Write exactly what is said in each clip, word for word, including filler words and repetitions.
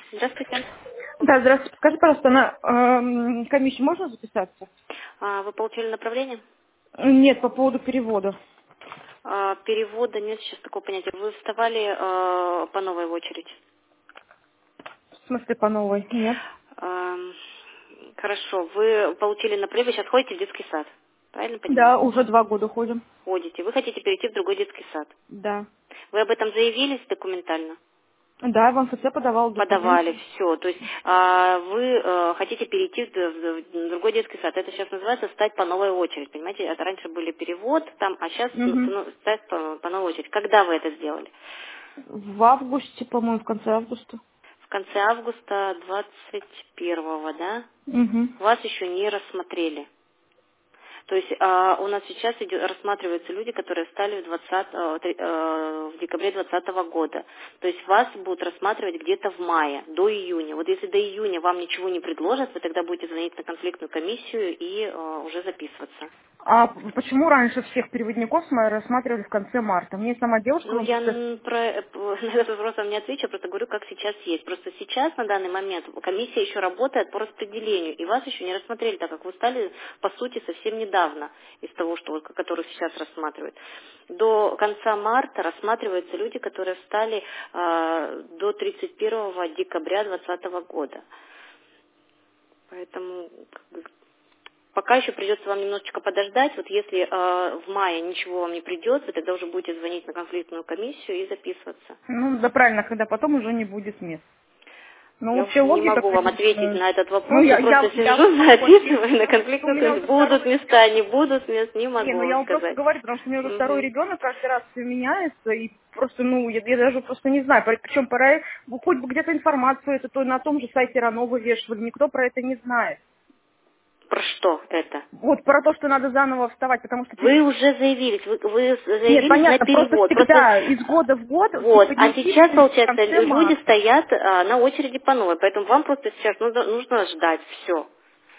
Здравствуйте. Да, здравствуйте. Скажи, пожалуйста, на эм, комиссию можно записаться? А, Вы получили направление? Нет, по поводу перевода. А, Перевода нет сейчас такого понятия. Вы вставали а, по новой в очередь? В смысле по новой? Нет. Ам, Хорошо. Вы получили направление, сейчас ходите в детский сад. Правильно понимаю? Да, уже два года ходим. Ходите. Вы хотите перейти в другой детский сад. Да. Вы об этом заявились документально? Да, в МФЦ подавал Подавали, документы. все. То есть а, вы э, хотите перейти в, в другой детский сад. Это сейчас называется стать по новой очередь. Понимаете, это раньше были перевод, там, а сейчас Угу. стать по, по новой очередь. Когда вы это сделали? В августе, по-моему, в конце августа. В конце августа двадцать первого, да? Угу. Вас еще не рассмотрели. То есть а, у нас сейчас идет, рассматриваются люди, которые стали в, двадцатом, э, три- э, в декабре двадцатого года. То есть вас будут рассматривать где-то в мае, до июня. Вот если до июня вам ничего не предложат, вы тогда будете звонить на конфликтную комиссию и э, уже записываться. А п- почему раньше всех переводников мы рассматривали в конце марта? Мне сама девушка Ну, в я МФЦ... н- про, э, п- на этот вопрос вам не отвечу, я просто говорю, как сейчас есть. Просто сейчас, на данный момент, комиссия еще работает по распределению, и вас еще не рассмотрели, так как вы стали, по сути, совсем недавно из того, что, вот, которых сейчас рассматривают. До конца марта рассматриваются люди, которые встали а, до тридцать первого декабря двадцатого года. Поэтому как бы, пока еще придется вам немножечко подождать. Вот если э, в мае ничего вам не придет, вы тогда уже будете звонить на конфликтную комиссию и записываться. Ну, да правильно, когда потом уже не будет мест. Ну, Я вообще уже не логика, могу вам ответить конечно. на этот Ну, вопрос. Я я, просто я, я сижу, очень... записываю на У конфликтную меня комиссию. уже Будут второй... места, не будут мест, не Не, могу ну я вам вам просто сказать. говорю, потому что у меня уже второй Мгм. ребенок, каждый раз все меняется, и просто, ну, я, я даже просто не знаю. Причем пора, ну, хоть бы где-то информацию, это то на том же сайте РАНО вывешивали, никто про это не знает. Про что это? Вот про то, что надо заново вставать, потому что... ты- Вы уже заявились, вы, вы Нет, заявились на понятно, просто перевод. Просто всегда из года в год вот, а поднести сейчас, в получается, конце люди марта. стоят а, на очереди по новой, поэтому вам просто сейчас нужно, нужно ждать все.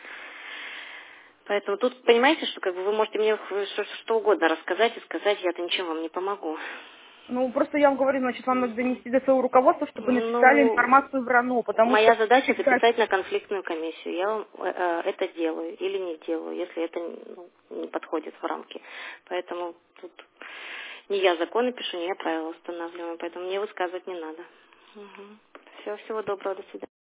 Поэтому тут понимаете, что как бы вы можете мне что, что угодно рассказать и сказать, я-то ничем вам не помогу. Ну, просто я вам говорю, значит, вам надо донести до своего руководства, чтобы написали Ну, информацию в РАНО, потому что моя задача всегда... записать на конфликтную комиссию. Я вам э, э, это делаю или не делаю, если это ну, не подходит в рамки. Поэтому тут не я законы пишу, не я правила устанавливаю, поэтому мне высказывать не надо. Все, всего доброго, до свидания.